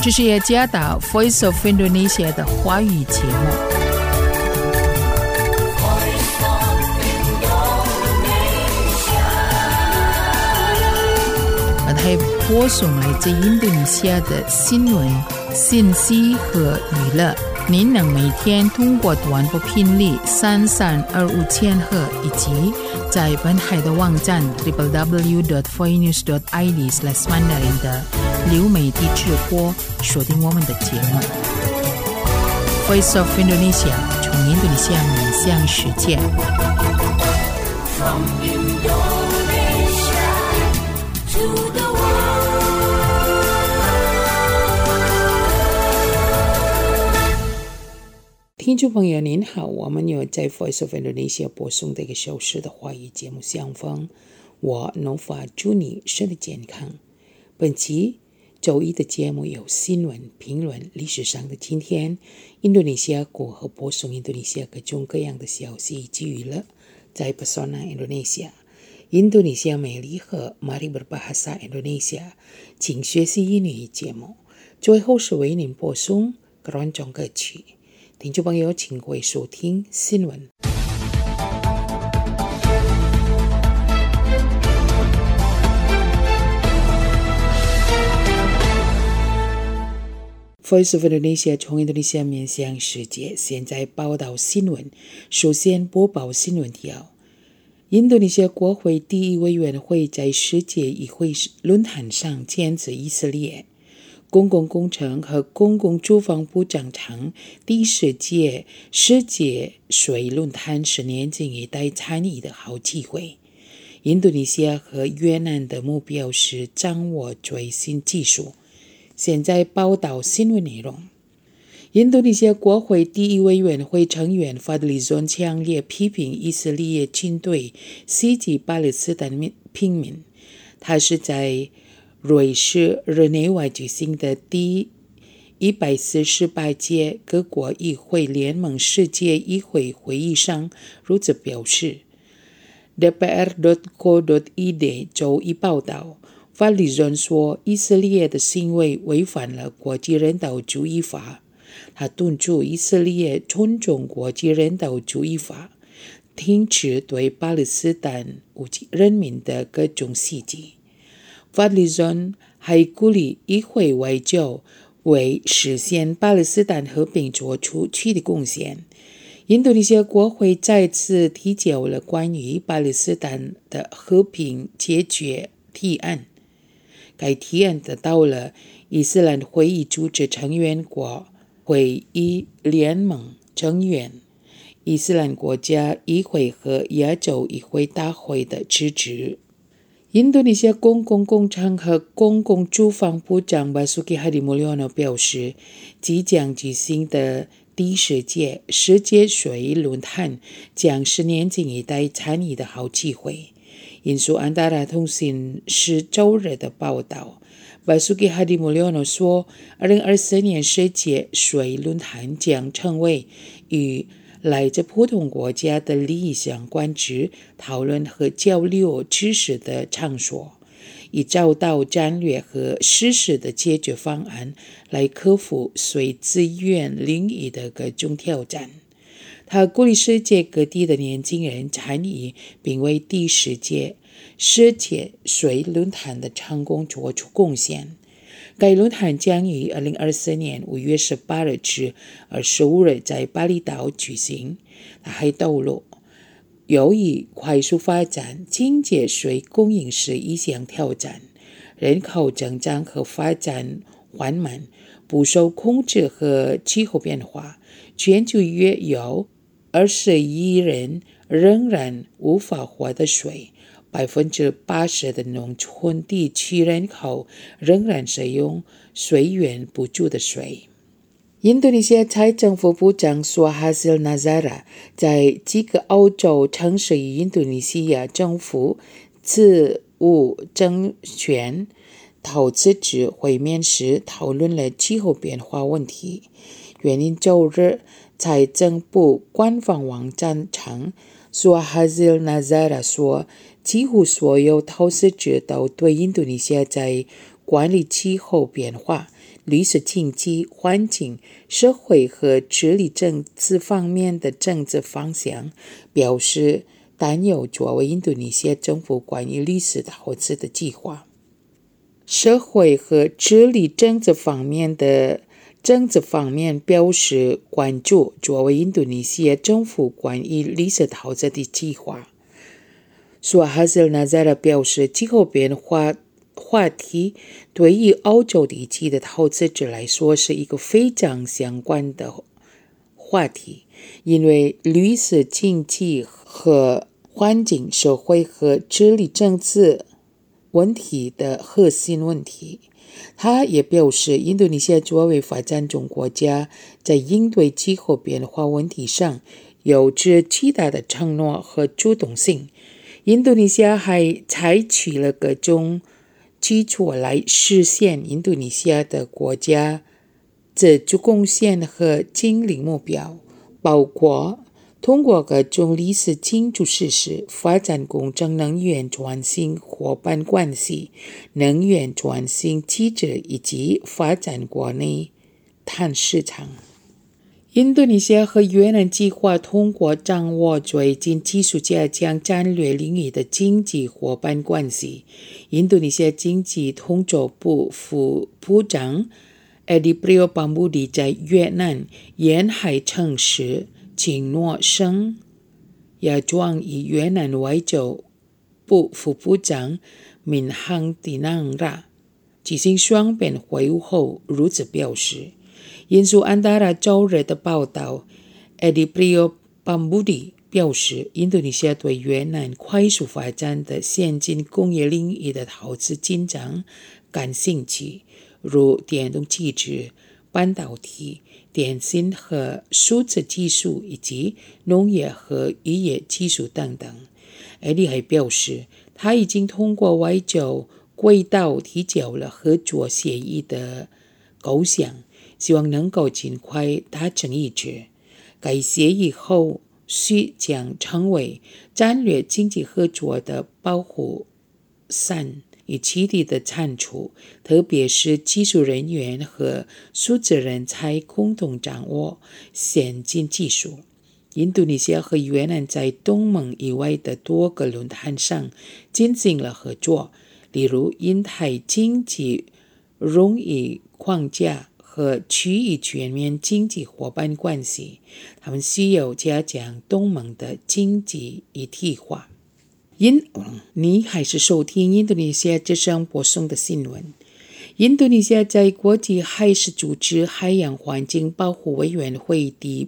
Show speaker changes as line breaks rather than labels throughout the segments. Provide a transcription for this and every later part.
这是雅加达 Voice of Indonesia 的华语节目。还播送来自印度尼西亚的新闻、信息和娱乐。您能每天通过短波频率3325千赫以及在本海的网站 www.voinews.id/mandarin 的流媒体直播收听我们的节目。Voice of Indonesia 从印度尼西亚面向世界。From Indonesia to the听众朋友您好，我们有在 Voice of Indonesia 播送的1个小时的华语节目相逢，我Nova祝你身体健康。本期周一的节目有新闻、评论、历史上的今天、印度尼西亚国和播送印度尼西亚各种各样的消息以及娱乐，在 Pesona Indonesia 印度尼西亚美丽和 Mari Berbahasa Indonesia 请学习英语节目，最后是为您播送keroncong歌曲。听众朋友请各位收听新闻。Voice of Indonesia 从印度尼西亚面向世界，现在报道新闻。首先播报新闻提要：印度尼西亚国会第一委员会在世界议会论坛上谴责以色列。公共工程和公共住房部长称，第10届世界水论坛是年近一代参与的好机会。印度尼西亚和越南的目标是掌握最新技术。现在报道新闻内容。印度尼西亚国会第一委员会成员法德里존强烈批评以色列军队袭击巴勒斯坦平民。他是在瑞士日内瓦举行的第148届各国议会联盟世界议会会议上如此表示。dpr.co.id 周一报道，法里존说以色列的行为违反了国际人道主义法。他敦促以色列尊重国际人道主义法，停止对巴勒斯坦人民的各种袭击。法里존还鼓励议会外交为实现巴勒斯坦和平做出取得贡献。印度尼西亚国会再次提交了关于巴勒斯坦的和平解决提案。该提案得到了伊斯兰会议组织成员国会议联盟成员、伊斯兰国家议会和亚洲议会大会的支持。印度尼西亚公共工程和公共住房部长Basuki Hadimulyono表示，即将举行的第10届世界水论坛将是年轻一代参与的好机会。引述安达拉通讯社周日的报道，Basuki Hadimulyono说，2024年世界水论坛将成为与来自不同国家的利益相关之讨论和交流知识的场所，以找到战略和实施的解决方案来克服水资源领域的各种挑战。他鼓励世界各地的年轻人参与，并为第10届世界水论坛的成功做出贡献。该论坛将于2024年5月18日至25日在巴厘岛举行。他还透露，由于快速发展，经济水供应是一项挑战，人口增长和发展缓慢，不受控制和气候变化，全球约有20亿人仍然无法获得水。80%的农村地区人口仍然使用水源不足的水。印度尼西亚财政部部长Suhasil Nazara 在几个欧洲城市与印度尼西亚政府职务政权投资者会面时讨论了气候变化问题。原因周日财政部官方网站称Suhasil Nazara 说，几乎所有投资者都对印度尼西亚在管理气候变化、 历史经济、环境、社会和治理政治方面的政治方向，表示担忧作为印度尼西亚政府关于历史投资的计划。社会和治理政治方面表示关注作为印度尼西亚政府关于历史投资的计划。索哈兹纳扎拉表示，气候变化话题对于欧洲地区的投资者来说是一个非常相关的话题，因为历史经济和环境、社会和治理政治问题的核心问题。他也表示，印度尼西亚作为发展中国家，在应对气候变化问题上有着巨大的承诺和主动性。印度尼西亚还采取了各种举措来实现印度尼西亚的国家自主贡献和经营目标，包括通过各种历史建筑设施发展公正能源转型伙伴关系、能源转型机制以及发展国内碳市场。印度尼西亚和越南计划通过掌握最近技术加强战略领域的经济伙伴关系。印度尼西亚经济通筹部副部长Edi Priyo Pambudi 在越南沿海城市金诺省亚庄与越南外交部副部长敏亨迪囊拉举行双边会晤后如此表示。引述安达拉周日的报道 Edi Priyo Pambudi 表示，印度尼西亚对越南快速发展的先进工业领域的投资进展感兴趣，如电动汽车、半导体、电信和数字技术以及农业和渔业技术等等。Edi 还表示，他已经通过外交轨道提交了合作协议的构想，希望能够尽快达成一致。该协议后续将成为战略经济合作的保护伞与其地的产出，特别是技术人员和数字人才共同掌握先进技术。印度尼西亚和越南在东盟以外的多个论坛上进行了合作，例如印太经济荣誉框架和区域全面经济伙伴关系，他们需要加强东盟的经济一体化。你还是收听印度尼西亚之声播送的新闻。印度尼西亚在国际海事组织海洋环境保护委员会第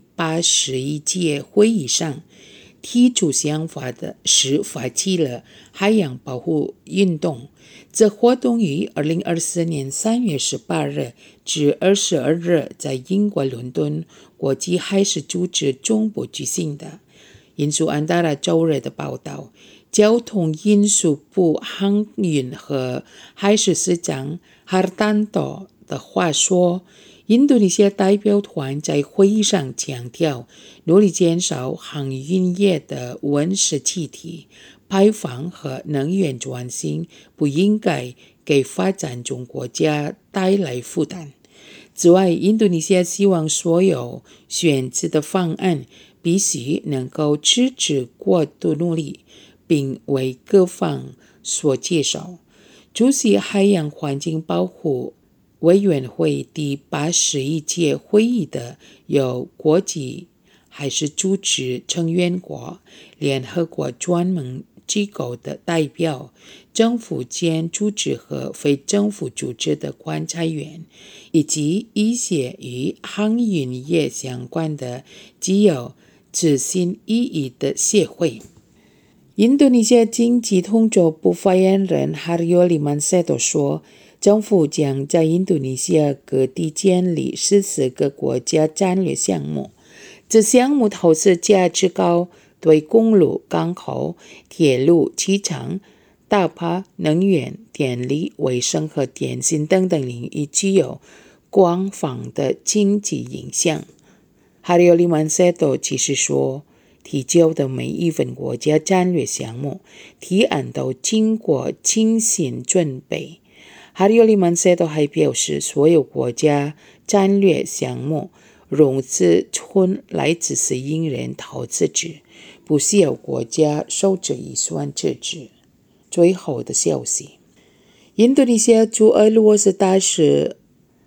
81届会议上提出想法的是发起了海洋保护运动。这活动于2024年3月18日至22日在英国伦敦国际海事组织总部举行的。引述安达拉周日的报道，交通运输部航运和海事司长哈尔丹多的话说，印度尼西亚代表团在会议上强调，努力减少航运业的温室气体排放和能源转型不应该给发展中国家带来负担。此外，印度尼西亚希望所有选择的方案必须能够支持过度努力，并为各方所接受。出席海洋环境保护委员会第81届会议的有国际海事组织成员国、联合国专门机构的代表、政府间组织和非政府组织的观察员，以及一些与航运业相关的具有执行意义的协会。印度尼西亚经济统筹部发言人哈里奥里曼塞多说，政府将在印度尼西亚各地建立14个国家战略项目，这项目投资价值高，对公路、港口、铁路、机场、大巴、能源、电力、卫生和电信等等领域具有广泛的经济影响。哈里奥里曼塞多继续说，提交的每一份国家战略项目提案都经过精心准备， 哈里奥利曼塞多还表示，所有国家战略项目融资纯来自私人投资者，不需要国家收支预算支持。最后的消息，印度尼西亚驻俄罗斯大使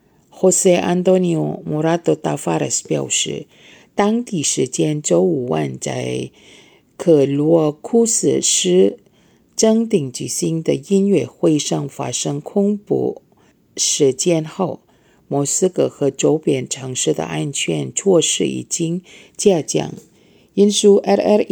José Antonio Morato Tavares 表示，当地时间周五晚在克罗库斯市正定举行的音乐会上发生恐怖事件后，莫斯科和周边城市的安全措施已经加强。引述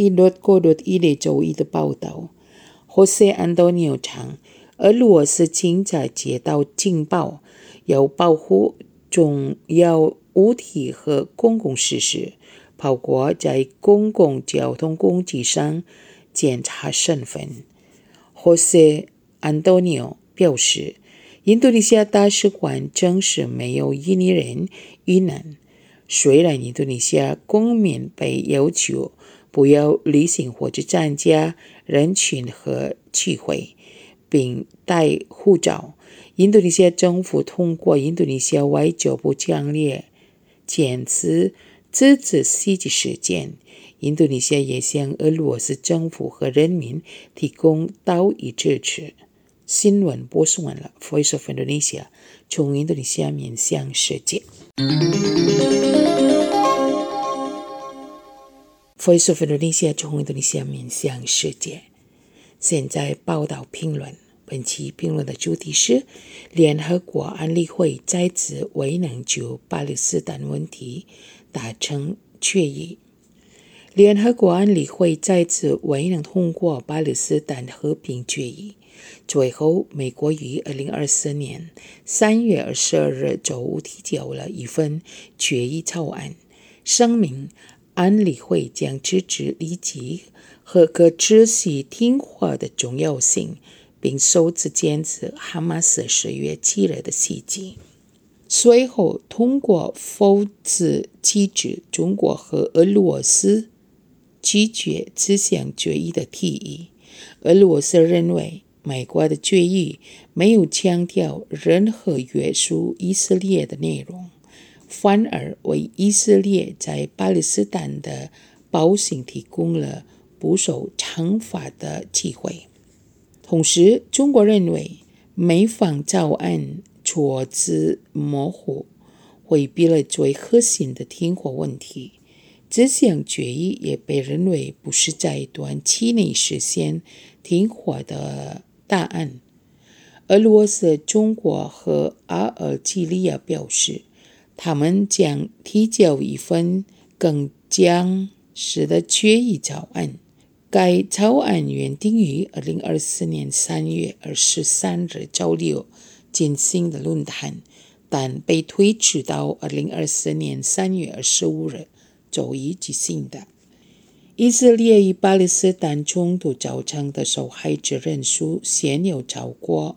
RRI.co.il 周一的报道， José Antonio 称，俄罗斯正在接到情报，要保护重要物体和公共设施，包括在公共交通工具上检查身份。José Antonio 表示，印度尼西亚大使馆证实没有印尼人遇难。虽然印度尼西亚公民被要求不要旅行或者参加人群和聚会，并带护照，印度尼西亚政府通过印度尼西亚外交部强烈谴责这次袭击事件。印度尼西亚也向俄罗斯政府和人民提供道义支持。新闻播送完了 Voice of Indonesia 从印度尼西亚面向世界。Voice of Indonesia 从印度尼西亚面向世界。现在报道评论，本期评论的主题是联合国安理会再次未能就巴勒斯坦问题达成决议。联合国安理会再次未能通过巴勒斯坦和平决议。最后，美国于2024年3月22日周五提交了一份决议草案，声明安理会将支持立即和可持续停火的重要性，并首次谴责哈马斯10月7日的袭击。随后通过否决机制，中国和俄罗斯拒绝这项决议的提议。俄罗斯认为美国的决议没有强调任何约束以色列的内容，反而为以色列在巴勒斯坦的暴行提供了不受惩罚的机会。同时，中国认为美方草案措辞模糊，回避了最核心的停火问题。这项决议也被认为不是在短期内实现停火的答案。俄罗斯、中国和阿尔及利亚表示，他们将提交一份更详实的决议草案。该草案原定于2024年3月23日周六进行的论坛，但被推迟到2024年3月25日周一举行的。以色列与巴勒斯坦冲突造成的受害者人数现有超过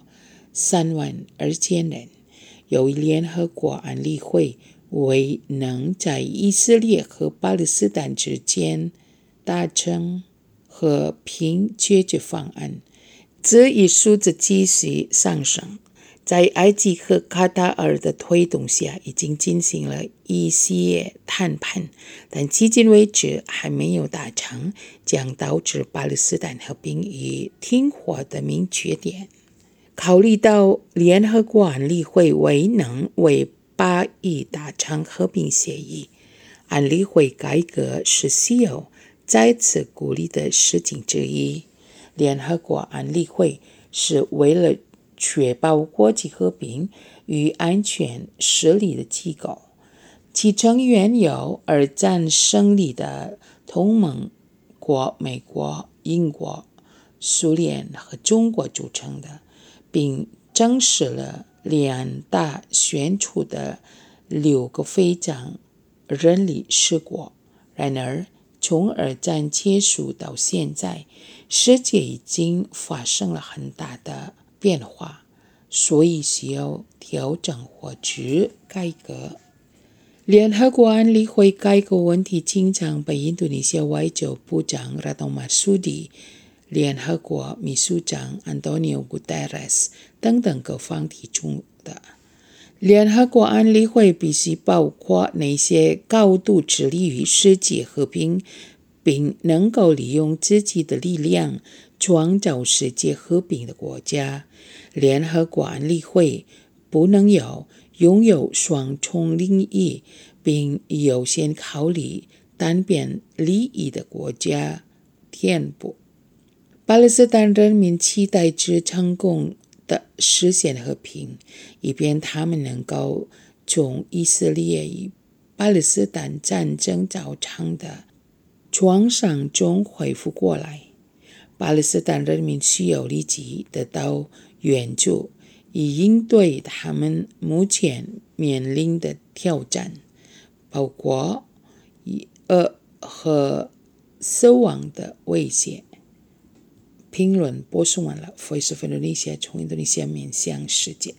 32000人。由于联合国安理会未能在以色列和巴勒斯坦之间达成和平解决方案，这一数字继续上升。在埃及和卡塔尔的推动下，已经进行了一系列谈判，但迄今为止还没有达成将导致巴勒斯坦和平与停火的明确点。考虑到联合国安理会未能为巴以达成和平协议，安理会改革是需要再次鼓励的事情之一。联合国安理会是为了确保国际和平与安全设立的机构，其成员由二战胜利的同盟国美国、英国、苏联和中国组成的，并证实了联大选出的6个非常任理事国。然而，从二战结束到现在，世界已经发生了很大的变化，所以需要调整或者改革。联合国安理会改革问题经常被印度尼西亚外交部长Retno Marsudi 联合国秘书长安东尼奥·古特雷斯等等各方提出的。联合国安理会必须包括那些高度致力于世界和平，并能够利用自己的力量创造世界和平的国家。联合国安理会不能拥有双重利益并优先考虑单边利益的国家填补。巴勒斯坦人民期待着成功的实现和平，以便他们能够从以色列与巴勒斯坦战争造成的创伤中恢复过来。巴勒斯坦人民需要立即得到援助，以应对他们目前面临的挑战，包括恶和死亡的威胁。评论播送完了 Voice of Indonesia 从印度尼西亚面向世界。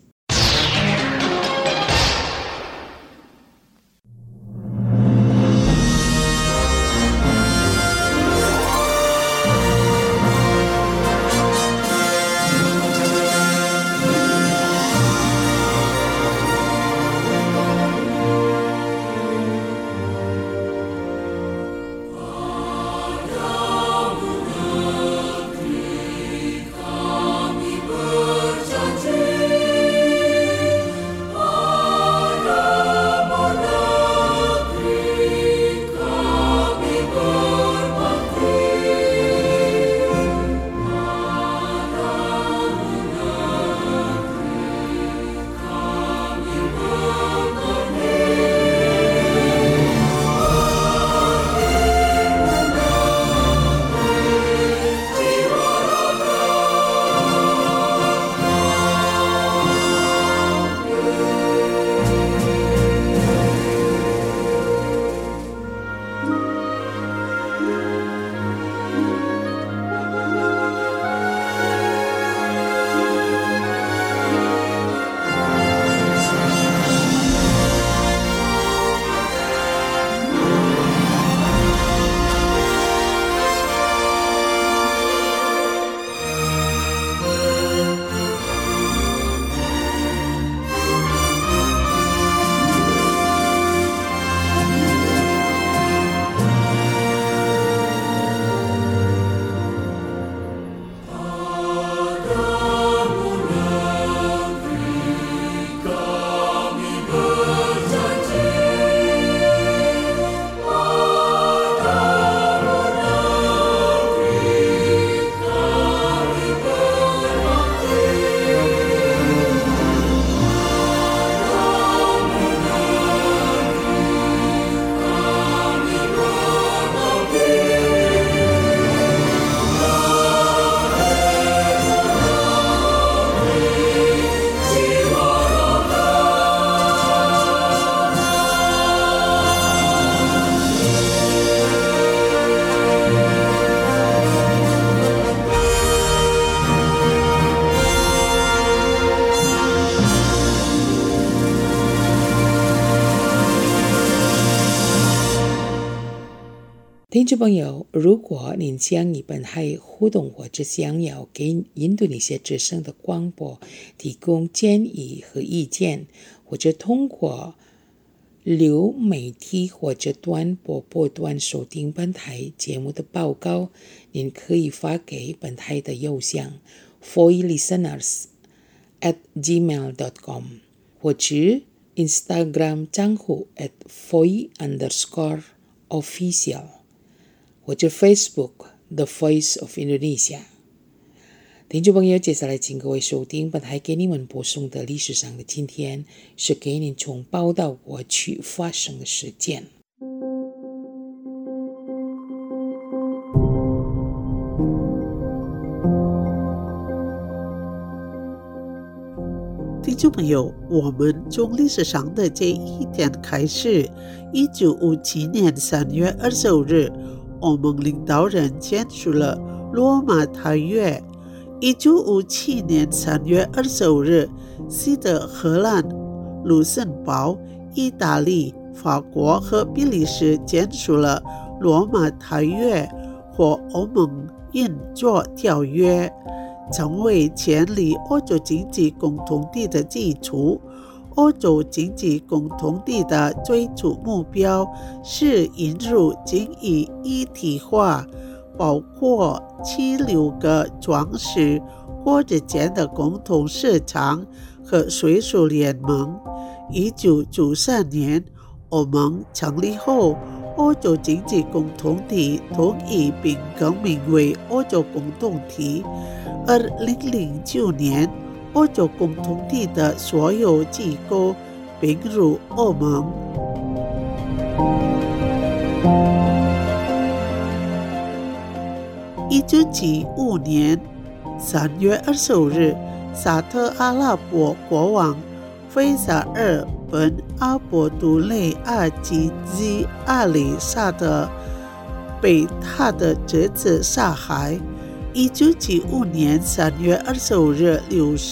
听众朋友，如果您将与本台互动或者想要给印度尼西亚之声的广播提供建议和意见，或者通过流媒体或者短波波段收听本台节目的报告，您可以发给本台的邮箱 foilisteners@gmail.com 或者 Instagram 账户 @foi_official 或者 Facebook The Voice of Indonesia。 听众朋友，接下来请各位收听本台给你们播送的历史上的今天，是给您从报道过去发生的事件。
听众朋友，我们从历史上的这一天开始，1957年3月25日，欧盟领导人签署了罗马条约。1957年3月25日，西德、荷兰、卢森堡、意大利、法国和比利时签署了罗马条约， 和欧盟运作条约，成为建立欧洲经济共同体的基础。欧洲经济共同体的最初目标是引入经济一体化，包括76个装饰国之间的共同市场和税收联盟。1993年，欧盟成立后，欧洲经济共同体统一并更名为欧洲共同体。2009年，欧洲共同体的所有机构并入欧盟。1975年3月25日，沙特阿拉伯国王费萨尔本阿卜杜雷阿吉兹阿里萨德被他的侄子杀害。1995年3月25日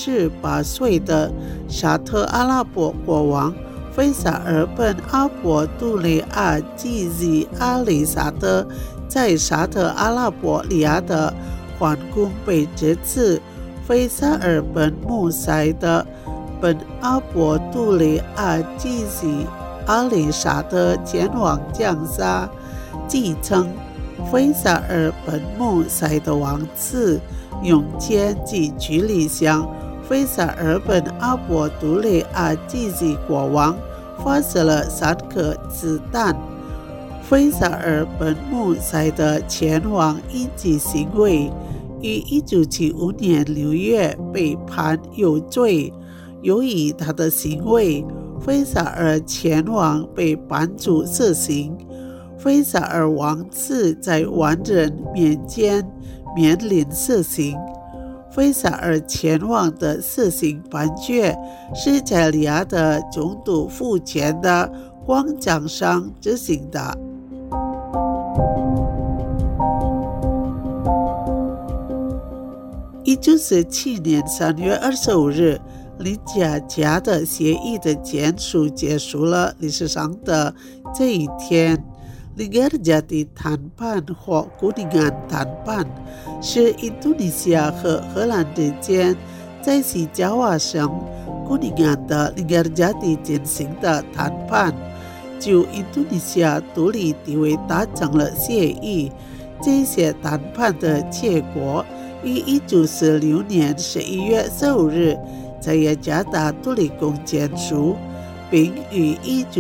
，68岁的沙特阿拉伯国王费萨尔本阿卜杜雷阿吉兹阿里萨德在沙特阿拉伯里亚的皇宫被侄子费萨尔本穆塞德本阿卜杜雷阿吉兹阿里萨德前往将杀，继承费萨尔本穆塞的王子用剑及距离向费萨尔本阿卜杜雷阿吉兹国王发射了3颗子弹。费萨尔本穆塞的前往应急行为于1975年6月被判有罪。由于他的行为，费萨尔前往被判处死刑。费萨尔王子在万人面前面临死刑。费萨尔前往的死刑判决是在里亚的总督府前的广场上执行的。1947年3月25日，里加的协议的签署结束了历史上的这一天。里加的谈判或古宁安谈判是印度尼西亚和荷兰之间在西爪哇省古宁安的里加的进行的谈判，就印度尼西亚独立地位达成了协议。这些谈判的结果于1946年11月15日在雅加达独立宫签署，并于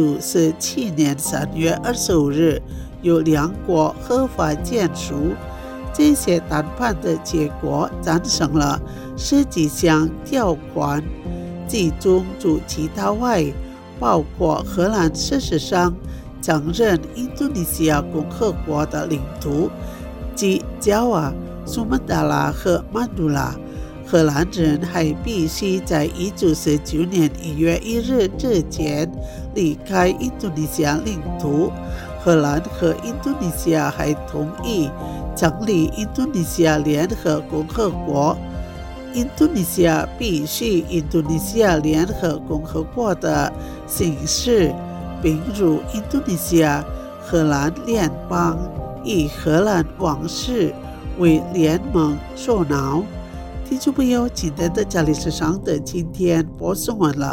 1947年3月25日由2国合法签署。这些谈判的结果产生了10几项条款，其中除其他外，包括荷兰事实上承认印度尼西亚共和国的领土，即爪哇、苏门答腊和曼杜拉。荷兰人还必须在1949年1月1日之前离开印度尼西亚领土。荷兰和印度尼西亚还同意成立印度尼西亚联合共和国。印度尼西亚必须印度尼西亚联合共和国的形式，并入印度尼西亚荷兰联邦，以荷兰王室为联盟首脑。听众朋友，今天的家历史上的今天播送完了。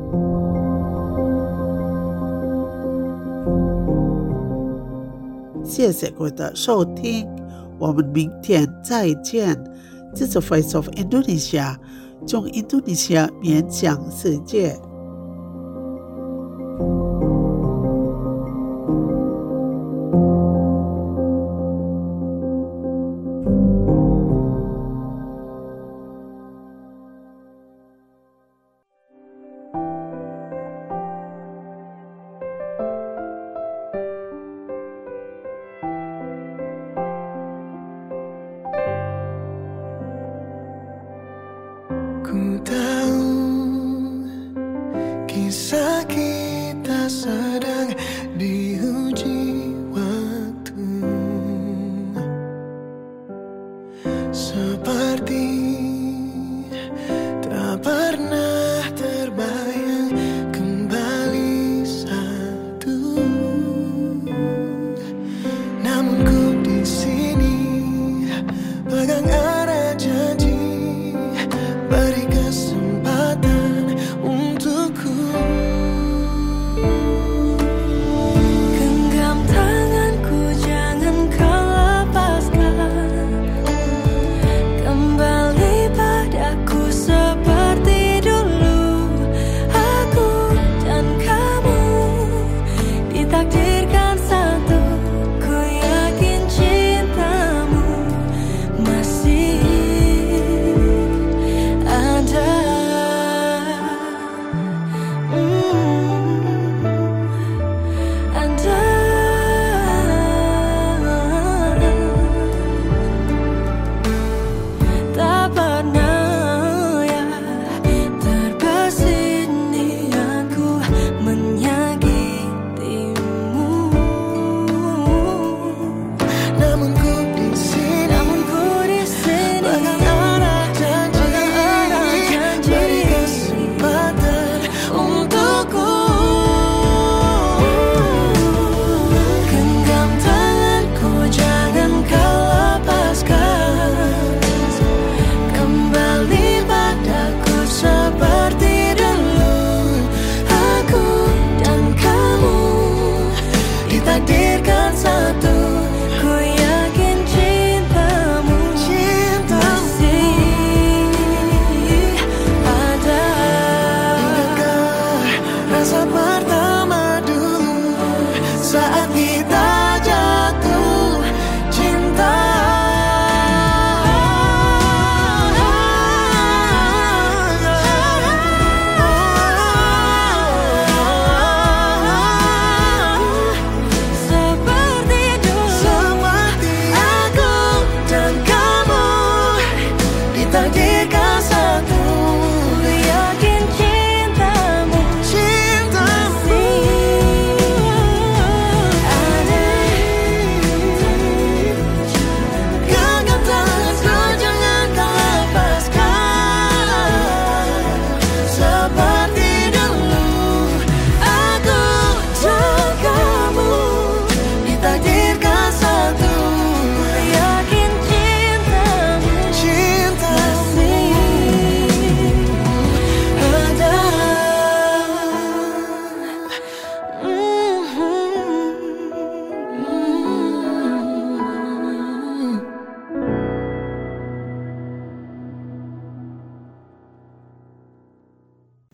谢谢各位的收听，我们明天再见。这是 Voice of Indonesia， 从印度尼西亚面向世界。
Ku tahu kisah kita sedang diuji waktu, seperti tak pernah terbayang kembali satu. Namun ku di sini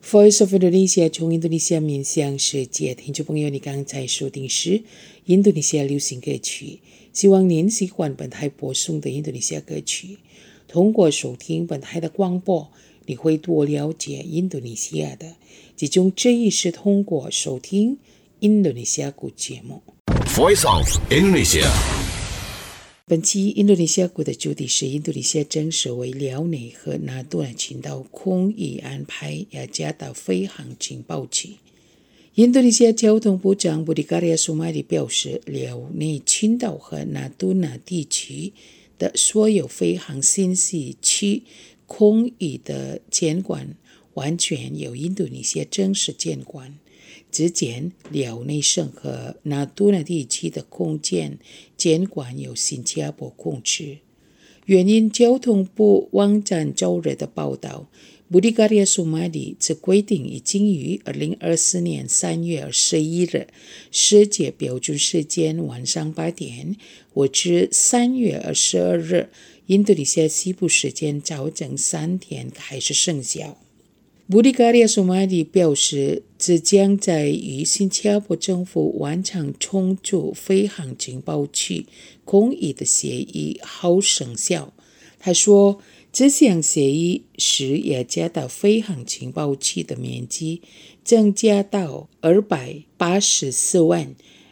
Voice of Indonesia 从印度尼西亚面向世界，听众朋友，你刚才收听是印度尼西亚流行歌曲，希望您喜欢本台播送的印度尼西亚歌曲。通过收听本台的广播，你会多了解印度尼西亚的，其中之一是通过收听印度尼西亚歌节目。
Voice of Indonesia。
本期印度尼西亚国的主题是印度尼西亚正式为辽内和纳杜纳群岛空域安排雅加达飞航情报器。印度尼西亚交通部长布迪卡利亚苏马里表示，辽内群岛和纳杜纳地区的所有飞航信息区空域的监管完全由印度尼西亚正式监管。之前，辽内省和纳杜纳地区的空间监管由新加坡控制。原因交通部网站周日的报道，布迪卡利亚苏马里这规定已经于2024年3月21日世界标准时间晚上8点，或至3月22日印度尼西亚西部时间早晨3点开始生效。布迪卡利亚苏马里表示，这将在与新加坡政府完成重组飞航情报区空域的协议后生效。他说，这项协议使雅加达飞航情报区的面积增加到284万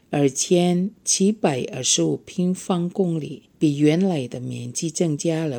2725平方公里，比原来的面积增加了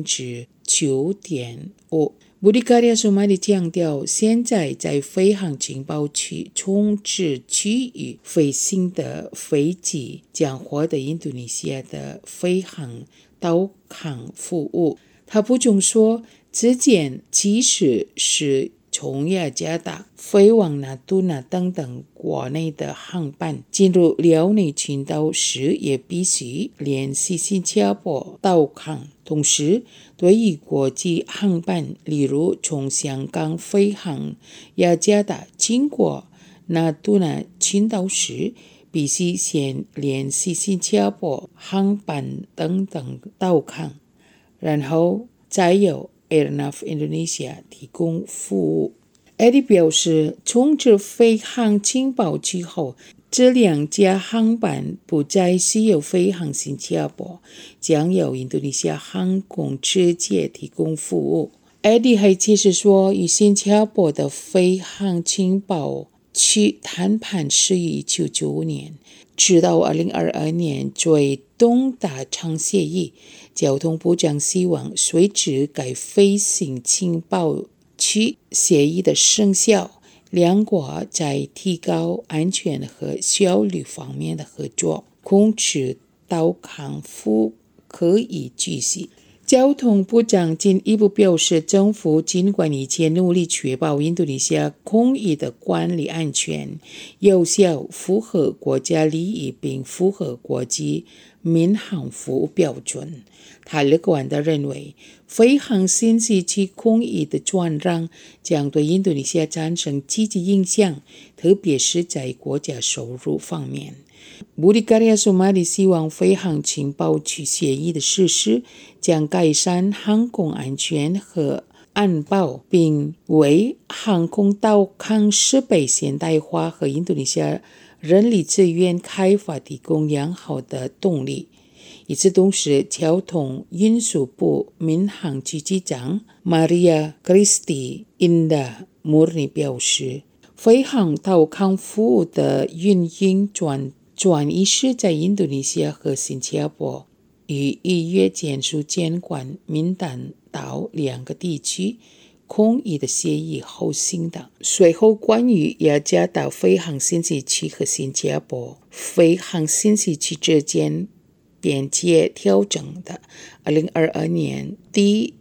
9.5%。布迪卡利亚苏马里强调，现在在飞航情报区重置区域飞行的飞机将获得印度尼西亚的飞航导航服务。他补充说，之前即使是从雅加达飞往纳杜纳等等国内的航班进入辽内群岛时，也必须联系新加坡导航。同时，对于国际航班，例如从香港飞航雅加达经过纳杜纳群岛时，必须先联系新加坡航班等等导航，然后再由 Airnav Indonesia 提供服务。Eddie 表示，重置飞航情报区后，这2家航班不再需要飞航新加坡，将由印度尼西亚航空直接提供服务。Eddie 还解释说，与新加坡的飞航情报区谈判始于1995年，直到2022年最终达成协议。交通部长希望随着该飞行情报区协议的生效，两国在提高安全和效率方面的合作，控制导航服务可以继续。交通部长进一步表示，政府尽管一切努力确保印度尼西亚空域的管理安全、有效、符合国家利益并符合国际民航服务标准。他乐观地认为，飞航信息区空域的转让将对印度尼西亚产生积极影响，特别是在国家收入方面。布迪卡利亚苏马里希望飞航情报区协议的实施将改善航空安全和安保，并为航空导航设备现代化和印度尼西亚人力资源开发提供良好的动力。与此同时，交通运输部民航局局长 Maria Christy Indah Murni 表示，飞航导航服务的运营转移是在印度尼西亚和新加坡与1月签署监管敏感岛2个地区空域的协议后行的。随后，关于雅加达飞航信息区和新加坡飞航信息区之间边界调整的2022年第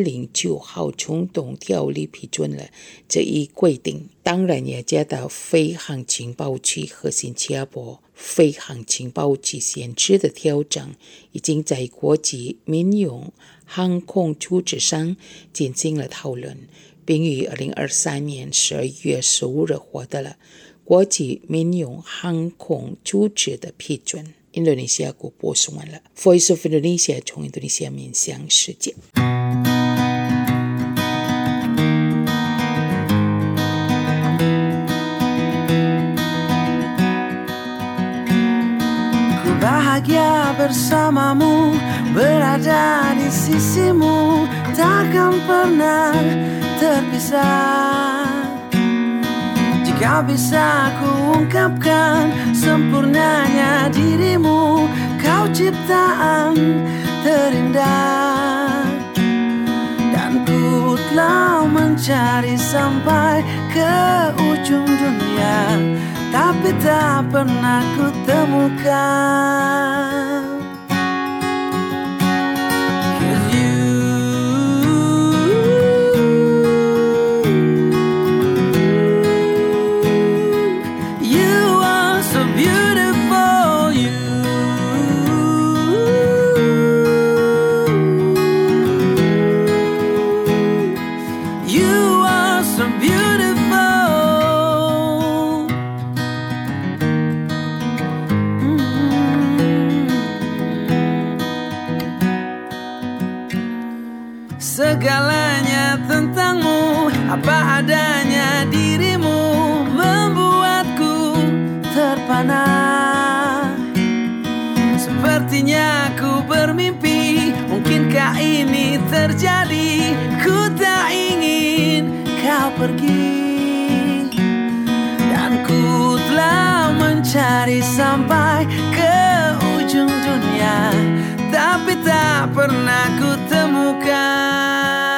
109号冲动条例批准了这一规定。当然，雅加达飞航情报区和新加坡飞航情报区限制的调整已经在国际民用航空组织上进行了讨论，并于2023年12月15日获得了国际民用航空组织的批准。印度尼西亚国播送完了 Voice of Indonesia 从印度尼西亚面向世界。
bahagia bersamamu, berada di sisimu, takkan pernah terpisah. Jika bisa ku ungkapkan sempurnanya dirimu, kau ciptaan terindah. Dan ku telah mencari sampai ke ujung dunia, tapi tak pernah ku temukan. Segalanya tentangmu, apa adanya dirimu, membuatku terpana. Sepertinya ku bermimpi, mungkinkah ini terjadi? Ku tak ingin kau pergi, dan ku telah mencari sampai ke ujung dunia, tapi tak pernah ku temukan.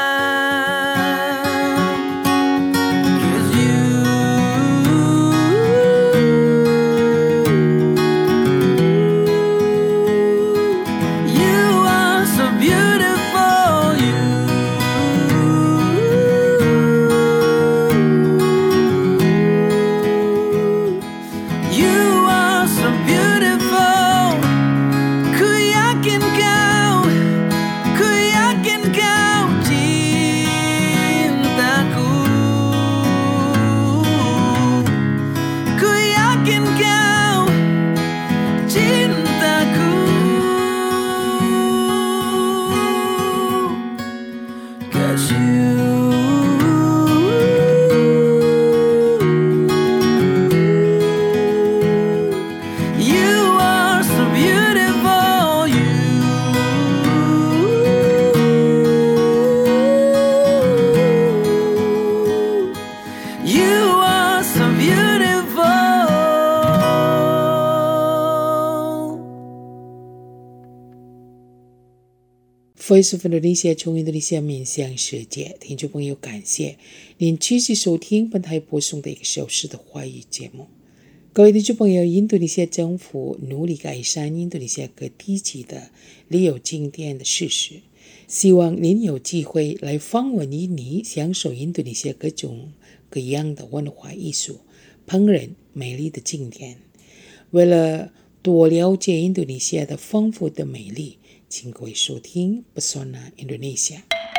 Voice of Indonesia 从印度尼西亚面向世界，听众朋友，感谢您继续收听本台播送的1个小时的华语节目。各位听众朋友，印度尼西亚政府努力改善印度尼西亚各地区的旅游景点的设施，希望您有机会来访问印尼，享受印度尼西亚各种各样的文化艺术、烹饪、美丽的景点。为了多了解印度尼西亚的丰富的美丽，请各位收听 Pesona Indonesia。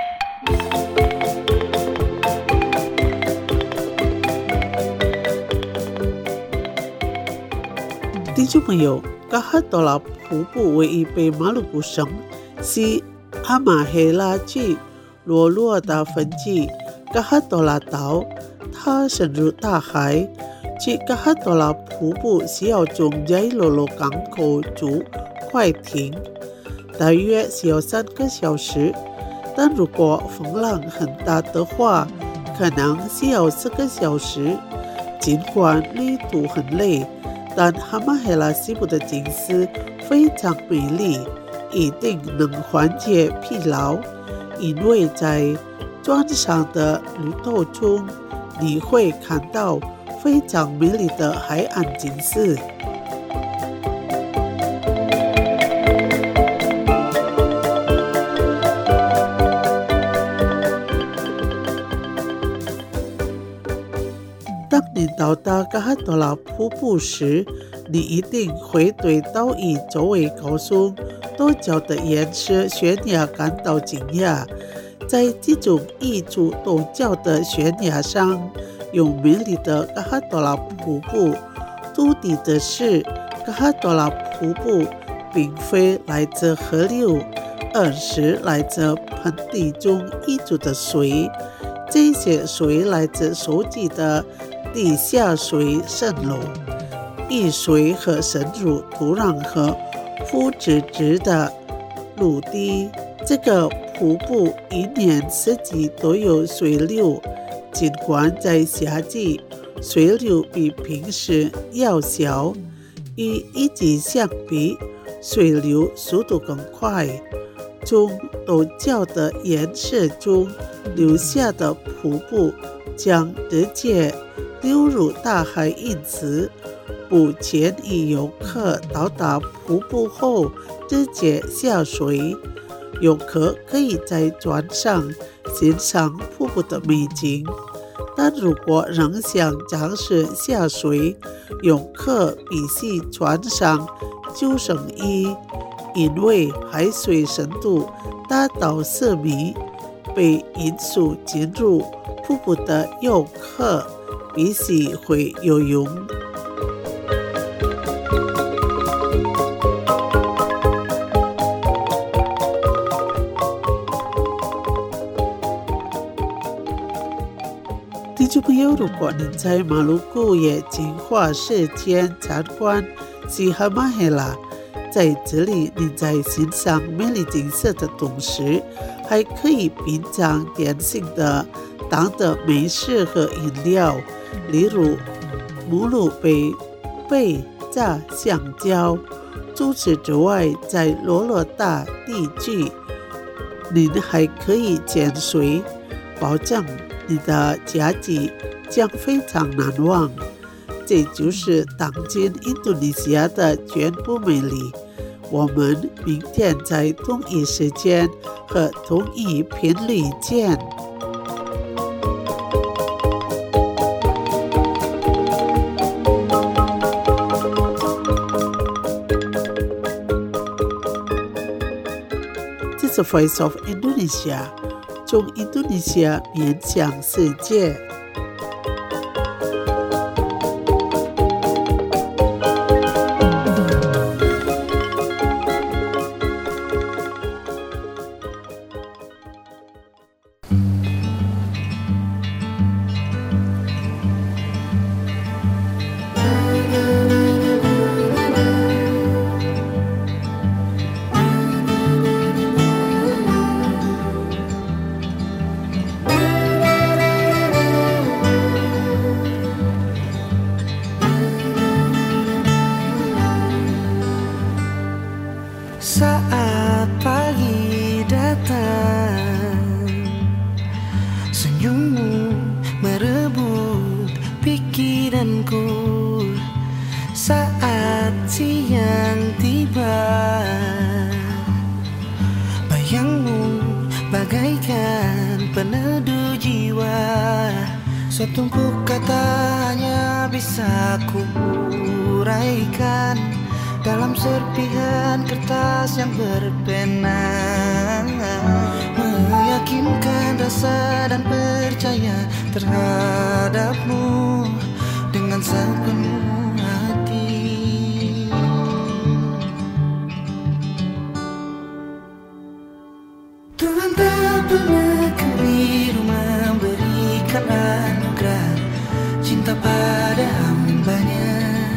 听众朋友，加哈多拉瀑布位于北马鲁古省，是阿马黑拉区罗洛的分支。加哈多拉岛，它深入大海。去加哈多拉瀑布需要从雅伊罗罗港口租快艇，大约需要3个小时，但如果风浪很大的话，可能需要4个小时。尽管旅途很累，但哈马黑拉西部的景色非常美丽，一定能缓解疲劳，因为在船上的旅途中，你会看到非常美丽的海岸景色。当你到达加哈多拉瀑布时，你一定会对岛屿周围高耸多角的岩石悬崖感到惊讶。在这种一处多角的悬崖上，有美丽的加哈多拉瀑布。注意的是，加哈多拉瀑布并非来自河流，而是来自盆地中溢出的水。这些水来自收集的地下水渗漏，雨水和渗入土壤和肤直直的陆地。这个瀑布一年四季都有水流，尽管在夏季水流比平时要小，与一季相比，水流速度更快。从陡峭的岩石中流下的瀑布将直接流入大海，因此不建议游客到达瀑布后直接下水。游客可以在船上欣赏瀑布的美景，但如果仍想尝试下水，游客必须穿上救生衣，因为海水深度达到4米。被引述进入瀑布的游客必须会游泳。听众朋友，如果您在马鲁古也进化时间参观西哈马黑拉，在这里您在欣赏美丽景色的同时，还可以品尝典型的当地美食和饮料，例如母鹿贝炸香蕉。除此之外，在罗罗达地区，您还可以潜水，保证你的假期将非常难忘。这就是当今印度尼西亚的全部美丽。我们明天在同一时间和同一频率见。这是 Voice of Indonesia， 从印度尼西亚面向世界。
Saat pagi datang, senyummu merebut pikiranku. Saat siang tiba, bayangmu bagaikan peneduh jiwa. Setumpuk katanya bisa kuuraikan dalam serpihan kertas yang berpena, meyakinkan rasa dan percaya terhadapmu dengan sepenuh hati. Tuhan tak pernah keliru memberikan anugerah cinta pada hambanya.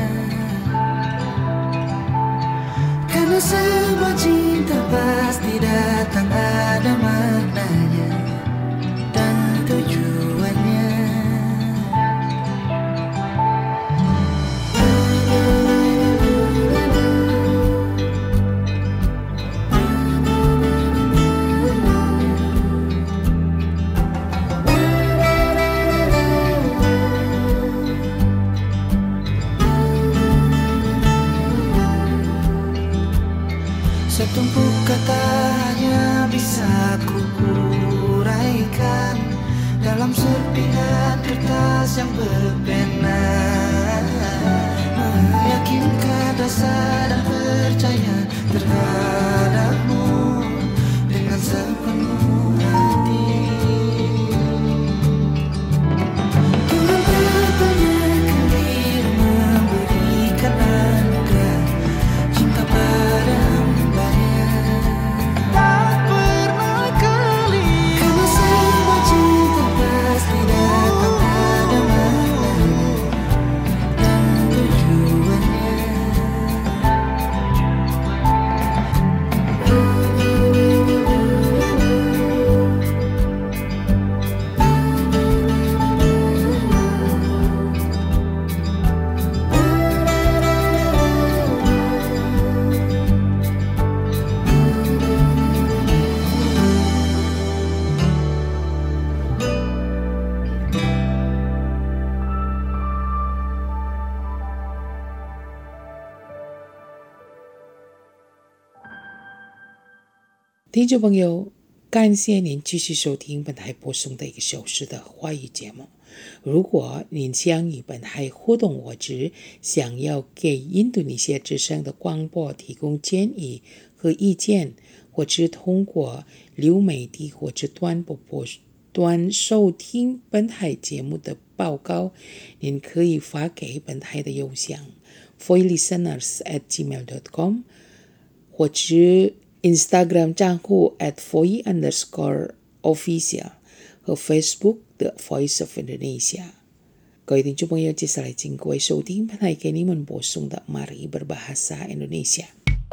Karena semua cinta pasti datang ada maknanya dan tujuannya. Setumpuk katanya bisa kuuraikan dalam serpihan kertas yang berpena, meyakinkan rasa dan percaya terhadapmu dengan sepenuh hati. Tuhan tak pernah keliru memberikan anugerah cinta pada
听众朋友，感谢您继续收听本台播送的1个小时的华语节目。如果您想与本台互动或者想要给印度尼西亚之声的广播提供建议和意见，或者通过流媒体或者短收听本台节目的报告，您可以发给本台的邮箱 foilisteners@gmail.com 或者 Instagram 账户 @foi_official 和 Facebook 的 Voice of Indonesia。 各位听众朋友，接下来请各位收听本台给你们播送的 Mari Berbahasa Indonesia。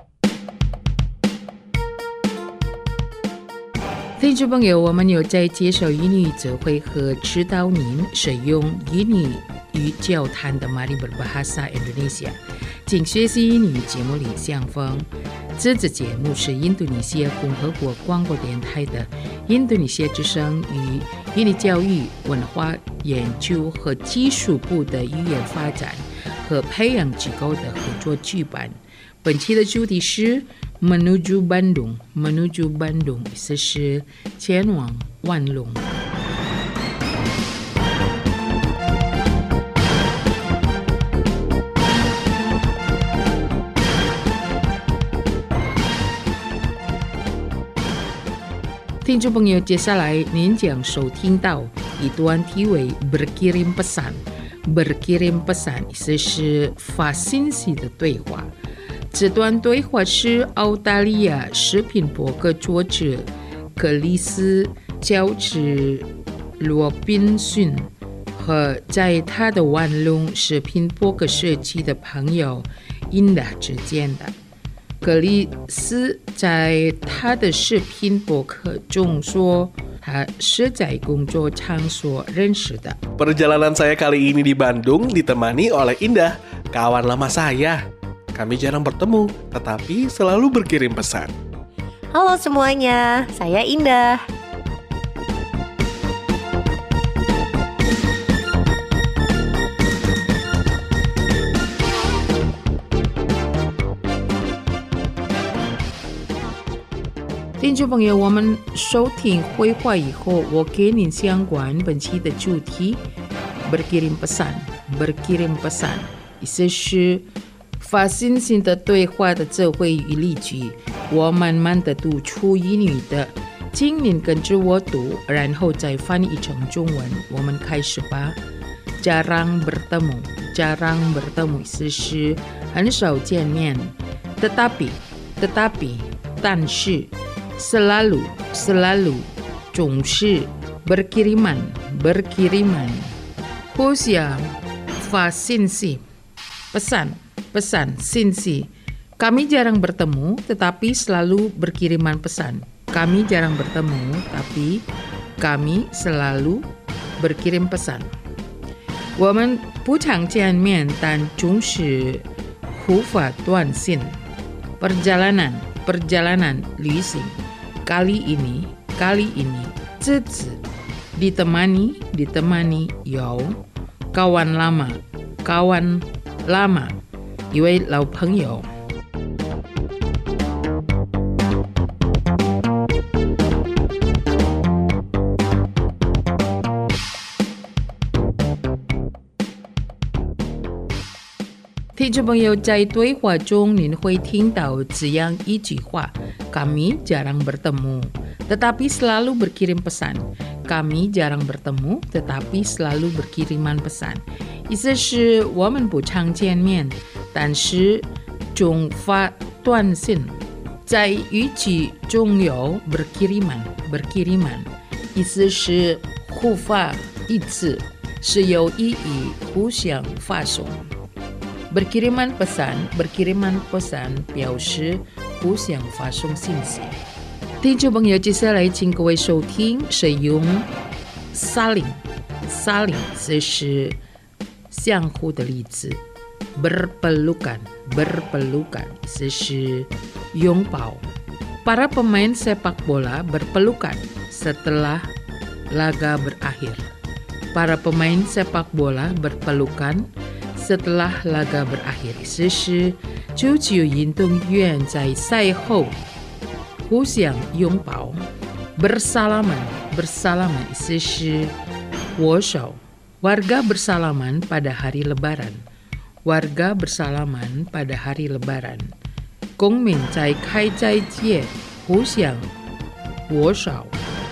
听众朋友，我们有在介绍英语词汇和指导您使用英语与交谈的 Mari Berbahasa Indonesia， 请学习英语节目里相逢。这节节目是印度尼西亚共和国广播电台的印度尼西亚之声与印尼教育、文化研究和技术部的语言发展和培养机构的合作举办。本期的主题是 Menuju Bandung， 意思是前往万隆。听众朋友，接下来您将收听到一段题为 Berkirim Pesan。Berkirim Pesan 意思是发信息的对话。这段对话是澳大利亚视频博客作者克里斯·乔治·罗宾逊和在他的万隆视频博客社区的朋友Indah之间的。克里斯在他的视频博客中说，他是在工作场所认识的。
Perjalanan saya kali ini di Bandung ditemani oleh Indah, kawan lama saya. Kami jarang bertemu, tetapi selalu berkirim pesan.
Halo semuanya, saya Indah.
"听众朋友，我们收听会话以后，我给您相关本期的主题 Berkirim Pesan。Berkirim Pesan 意思是发信息的对话的词汇与例句。我慢慢的读出英语的，请您跟着我读，然后再翻译成中文。我们开始吧。Jarang bertemu 意思是很少见面。Tetapi 但是。Selalu 总是。Berkiriman 互相发信息。pesan 信息。Kami jarang bertemu, tetapi selalu berkiriman pesan. Kami jarang bertemu, tapi kami selalu berkirim pesan. 我们不常见面，但总是互发短信。Perjalanan 旅行。Kali ini 这次。ditemani 有。kawan lama 一位老朋友。听众朋友，在对话中您会听到这样一句话 Kami jarang bertemu, tetapi selalu berkirim pesan. Kami jarang bertemu, tetapi selalu berkiriman pesan. 意思是我们不常见面，但是总发短信。在语句中有 berkiriman 意思是互发一次，是有意义互相发送。Berkiriman pesan 表示互相发送信息。听众朋友，接下来请各位收听使用 saling 这是相互的例子。berpelukan 这是拥抱。Para pemain sepak bola berpelukan setelah laga berakhir. Para pemain sepak bola berpelukan setelah laga berakhir 意思是足球运动员在赛后互相拥抱，bersalaman意思是握手。Warga bersalaman pada hari Lebaran. Warga bersalaman pada hari Lebaran. 公民在开斋节互相握手。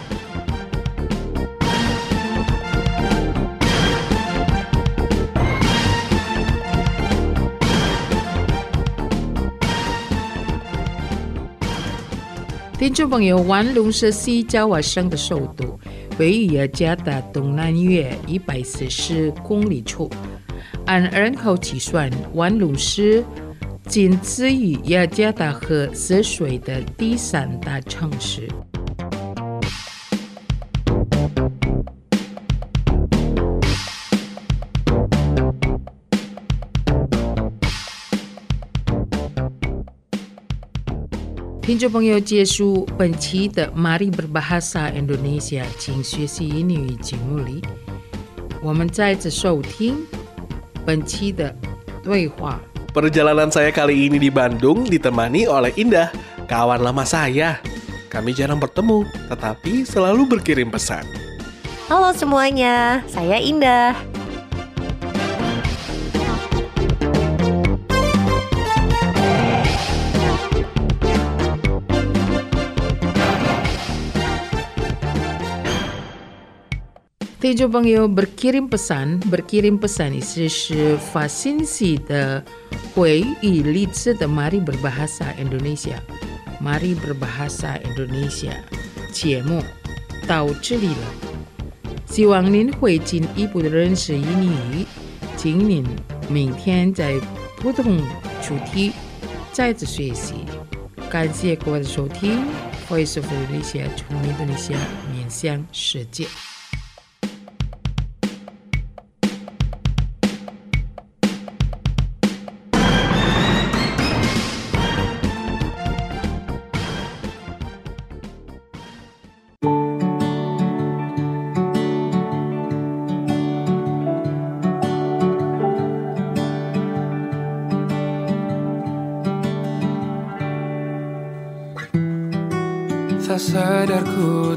听众朋友，万隆是西爪哇省的首都，位于雅加达东南约140公里处。按人口计算，万隆是仅次于雅加达和泗水的第3大城市。听众朋友，结束本期的 Mari Berbahasa Indonesia 请学习英语节目里，我们再次收听本期的对话。
Perjalanan saya kali ini di Bandung ditemani oleh Indah, kawan lama saya. Kami jarang bertemu, tetapi selalu berkirim pesan.
Halo semuanya, saya Indah.
听众朋友，berkirim pesan 意思是发信息的会语例子的 Mari Berbahasa Indonesia。Mari Berbahasa Indonesia 节目到这里了，希望您会进一步的认识英语，请您明天在不同主题再次学习。感谢各位的收听 ，Voice of Indonesia 从印度尼西亚面向世界。
Tak sadar ku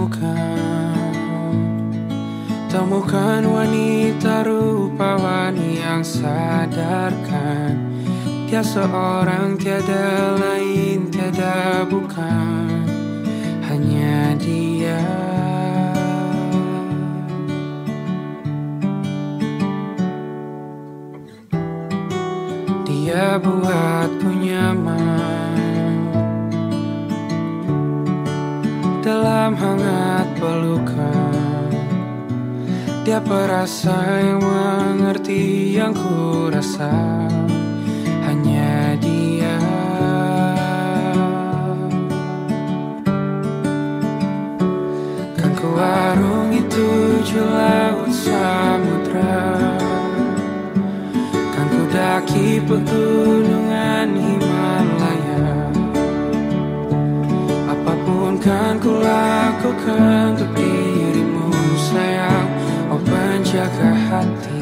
temukan wanita rupawan yang sadarkan dia seorang tiada lain, tiada bukan, hanya dia. Dia buatku nyaman dalam hangat pelukan. Dia perasa yang mengerti yang ku rasa, hanya dia. Kan ku arungi 7 laut samudra, kan ku daki pegunungan Himalaya. Kan ku lakukan untuk dirimu sayang, oh penjaga hati.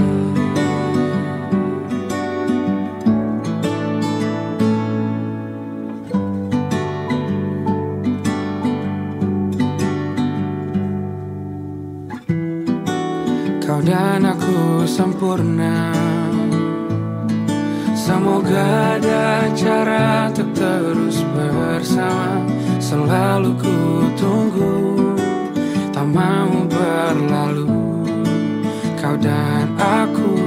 Kau dan aku sempurna, semoga ada cara untuk terus bersama. Selalu ku tunggu, tak mau berlalu, kau dan aku.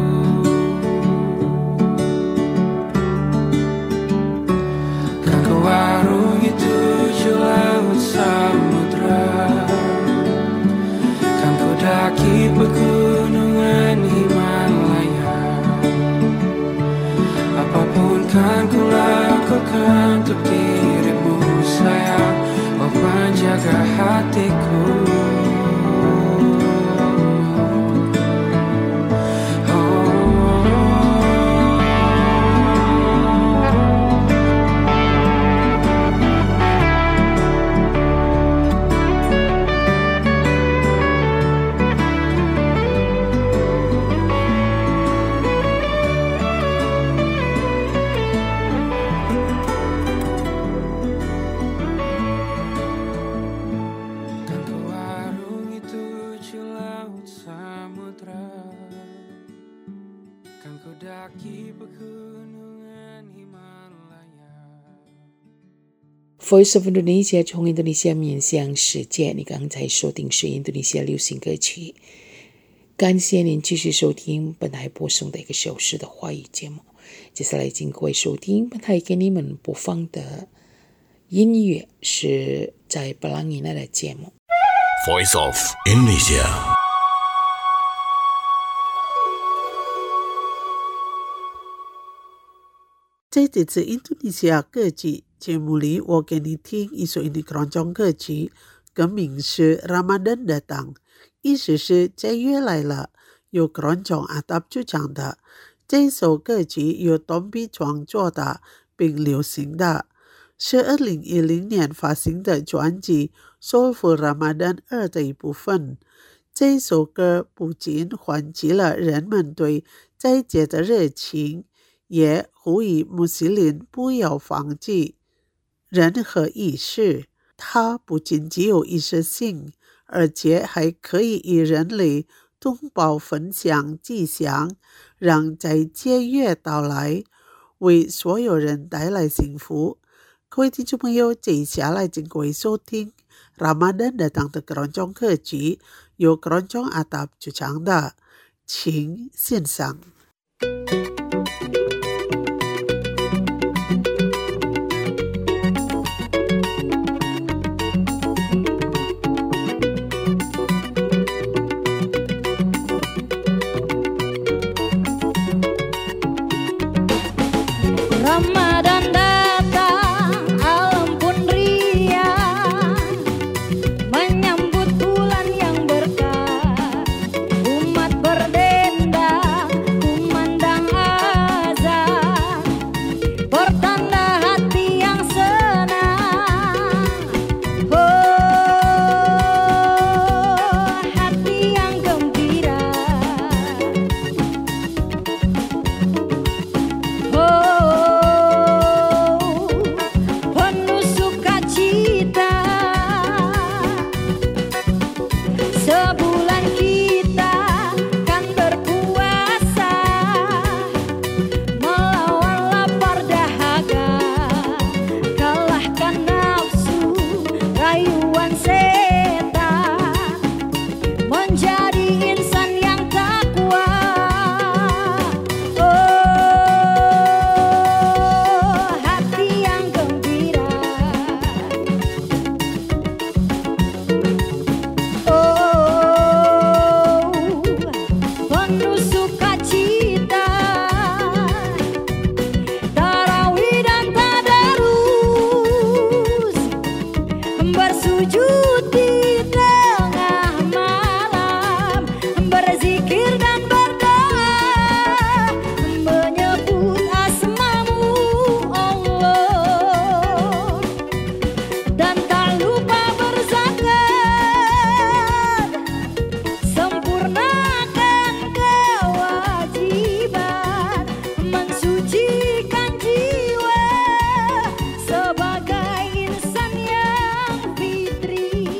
Kan ku arungi 7 laut samudra, kan ku daki pegunungan Himalaya. Apapun kan ku lakukan untuk dirimu sayang, oh penjaga hatiku.
Voice of Indonesia 从印度尼西亚面向世界，你刚才收听是印度尼西亚流行歌曲。感谢您继续收听本台播送的1个小时的华语节目。接下来请各位收听本台给你们播放的音乐是在布朗尼纳的节目。
Voice of Indonesia。
在这次印度尼西亚歌曲节目里，我给你听一首印尼keroncong歌曲，歌名是 Ramadan Datang， 意思是斋月来了，由keroncong Atap主唱的。这首歌曲由Tompi创作的并流行的，是2010年发行的专辑 Soulful Ramadan 2的一部分。这首歌不仅唤起了人们对斋节的热情，也呼吁穆斯林不要放弃任何仪式。它不仅具有仪式性，而且还可以与人类同胞分享吉祥，让斋节月到来，为所有人带来幸福。各位听众朋友，接下来请各位收听 Ramadan Datang 的keroncong歌曲，由keroncong Atap主唱的，请欣赏。
Ramadan datang, alam pun riang, menyambut bulan yang berkah. Umat berdendang, kumandang azan, pertanda hati yang senang. Oh, hati yang gembira. Sebulan kita kan berpuasa, melawan lapar dahaga, kalahkan nafsu, rayuan setan, menjadi insan yang takwa. Oh, hati yang gembira. Penuh sukacita, tarawih dan tadarus, bersujud di tengah malam, berzikir dan berdoa, menyebut asma-Mu Allah, dan tak lupa berzakat, sempurnakan kewajiban, mensucikan jiwa sebagai insan yang fitri.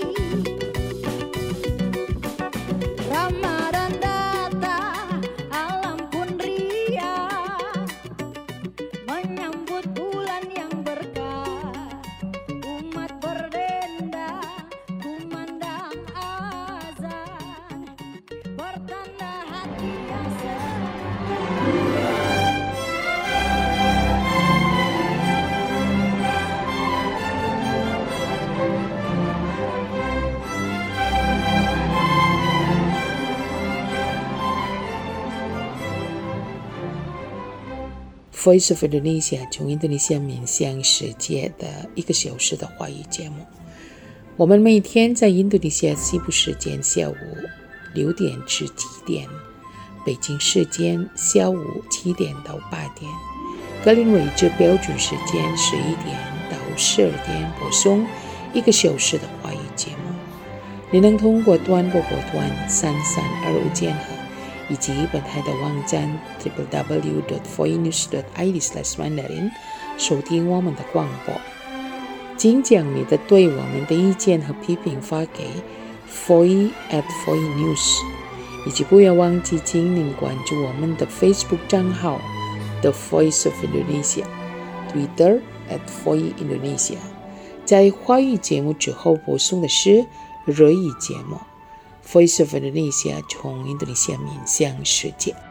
Ramadan datang, alam pun riang, menyambut bulan yang berkah. Umat berdendang, kumandang azan, pertanda hati yang senang.
Voice of Indonesia 从印度尼西亚面向世界的1个小时的华语节目。我们每天在印度尼西亚西部时间下午6点至7点，北京时间下午7点到8点，格林威治标准时间11点到12点播送1个小时的华语节目。你能通过短波波段3325千赫以及本台的网站 www.voinews.id/mandarin 收听我们的广播。请将你的对我们的意见和批评发给 foi@voinews， 以及不要忘记请您关注我们的 Facebook 账号 The Voice of Indonesia， Twitter @voiindonesia， 在华语节目之后播送的是日语节目 Voice of Indonesia 从印度尼西亚面向世界。